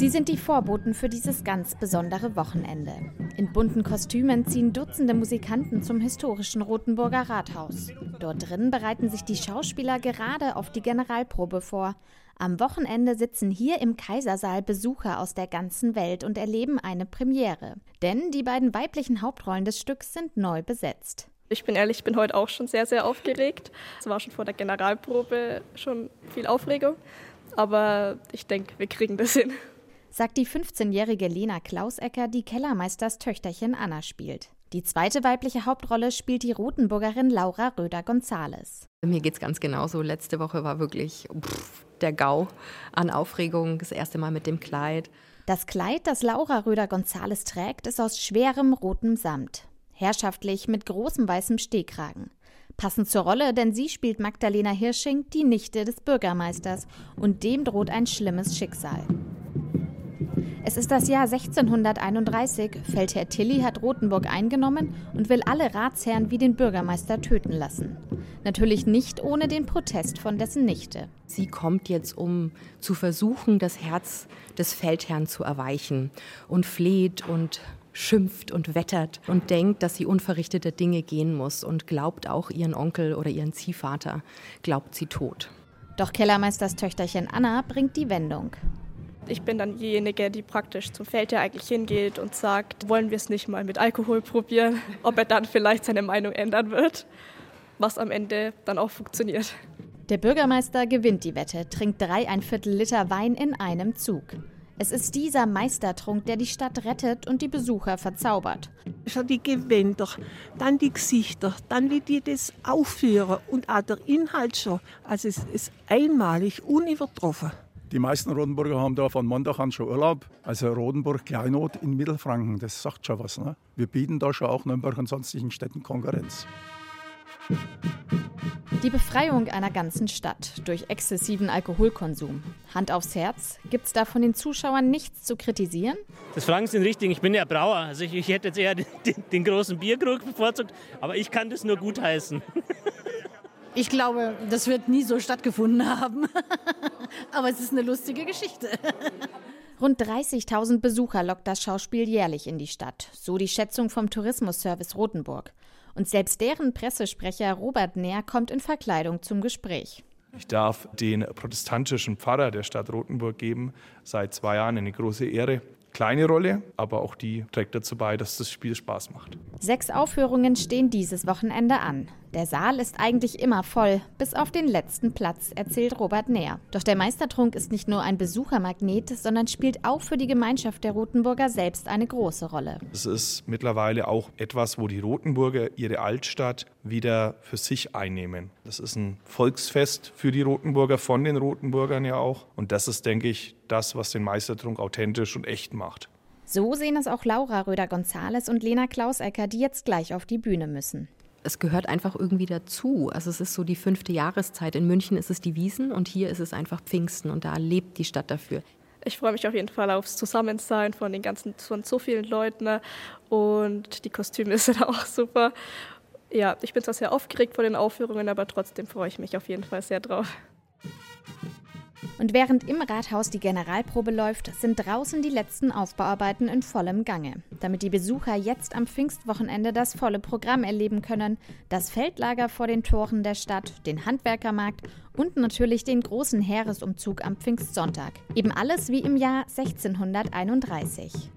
Sie sind die Vorboten für dieses ganz besondere Wochenende. In bunten Kostümen ziehen Dutzende Musikanten zum historischen Rothenburger Rathaus. Dort drin bereiten sich die Schauspieler gerade auf die Generalprobe vor. Am Wochenende sitzen hier im Kaisersaal Besucher aus der ganzen Welt und erleben eine Premiere. Denn die beiden weiblichen Hauptrollen des Stücks sind neu besetzt. Ich bin ehrlich, ich bin heute auch schon sehr, sehr aufgeregt. Es war schon vor der Generalprobe schon viel Aufregung. Aber ich denke, wir kriegen das hin. Sagt die 15-jährige Lena Klausecker, die Kellermeisters Töchterchen Anna spielt. Die zweite weibliche Hauptrolle spielt die Rothenburgerin Laura Röder-Gonzales. Mir geht's ganz genauso. Letzte Woche war wirklich der GAU an Aufregung. Das erste Mal mit dem Kleid. Das Kleid, das Laura Röder-Gonzales trägt, ist aus schwerem rotem Samt. Herrschaftlich mit großem weißem Stehkragen. Passend zur Rolle, denn sie spielt Magdalena Hirsching, die Nichte des Bürgermeisters. Und dem droht ein schlimmes Schicksal. Es ist das Jahr 1631. Feldherr Tilly hat Rothenburg eingenommen und will alle Ratsherren wie den Bürgermeister töten lassen. Natürlich nicht ohne den Protest von dessen Nichte. Sie kommt jetzt, um zu versuchen, das Herz des Feldherrn zu erweichen und fleht und schimpft und wettert und denkt, dass sie unverrichtete Dinge gehen muss und glaubt auch ihren Onkel oder ihren Ziehvater, glaubt sie tot. Doch Kellermeisters Töchterchen Anna bringt die Wendung. Ich bin dann diejenige, die praktisch zum Feldherr eigentlich hingeht und sagt, wollen wir es nicht mal mit Alkohol probieren, ob er dann vielleicht seine Meinung ändern wird, was am Ende dann auch funktioniert. Der Bürgermeister gewinnt die Wette, trinkt 3¼ Liter Wein in einem Zug. Es ist dieser Meistertrunk, der die Stadt rettet und die Besucher verzaubert. Schon die Gewänder, dann die Gesichter, dann wie die das aufführen und auch der Inhalt schon. Also es ist einmalig, unübertroffen. Die meisten Rotenburger haben da von Montag an schon Urlaub. Also Rotenburg, Kleinod in Mittelfranken, das sagt schon was. Ne? Wir bieten da schon auch Nürnberg und sonstigen Städten Konkurrenz. Die Befreiung einer ganzen Stadt durch exzessiven Alkoholkonsum. Hand aufs Herz, gibt's da von den Zuschauern nichts zu kritisieren? Das fragen Sie richtig, ich bin ja Brauer. Also ich hätte jetzt eher den großen Bierkrug bevorzugt, aber ich kann das nur gutheißen. Ich glaube, das wird nie so stattgefunden haben. Aber es ist eine lustige Geschichte. Rund 30.000 Besucher lockt das Schauspiel jährlich in die Stadt, so die Schätzung vom Tourismusservice Rotenburg. Und selbst deren Pressesprecher Robert Nehr kommt in Verkleidung zum Gespräch. Ich darf den protestantischen Pfarrer der Stadt Rotenburg geben, seit 2 Jahren eine große Ehre. Kleine Rolle, aber auch die trägt dazu bei, dass das Spiel Spaß macht. 6 Aufführungen stehen dieses Wochenende an. Der Saal ist eigentlich immer voll, bis auf den letzten Platz, erzählt Robert Nehr. Doch der Meistertrunk ist nicht nur ein Besuchermagnet, sondern spielt auch für die Gemeinschaft der Rotenburger selbst eine große Rolle. Es ist mittlerweile auch etwas, wo die Rotenburger ihre Altstadt wieder für sich einnehmen. Das ist ein Volksfest für die Rotenburger, von den Rotenburgern ja auch. Und das ist, denke ich, das, was den Meistertrunk authentisch und echt macht. So sehen es auch Laura Röder-Gonzales und Lena Klausecker, die jetzt gleich auf die Bühne müssen. Es gehört einfach irgendwie dazu. Also es ist so die 5. Jahreszeit. In München ist es die Wiesn und hier ist es einfach Pfingsten und da lebt die Stadt dafür. Ich freue mich auf jeden Fall aufs Zusammensein von so vielen Leuten und die Kostüme sind auch super. Ja, ich bin zwar sehr aufgeregt vor den Aufführungen, aber trotzdem freue ich mich auf jeden Fall sehr drauf. Und während im Rathaus die Generalprobe läuft, sind draußen die letzten Aufbauarbeiten in vollem Gange. Damit die Besucher jetzt am Pfingstwochenende das volle Programm erleben können, das Feldlager vor den Toren der Stadt, den Handwerkermarkt und natürlich den großen Heeresumzug am Pfingstsonntag. Eben alles wie im Jahr 1631.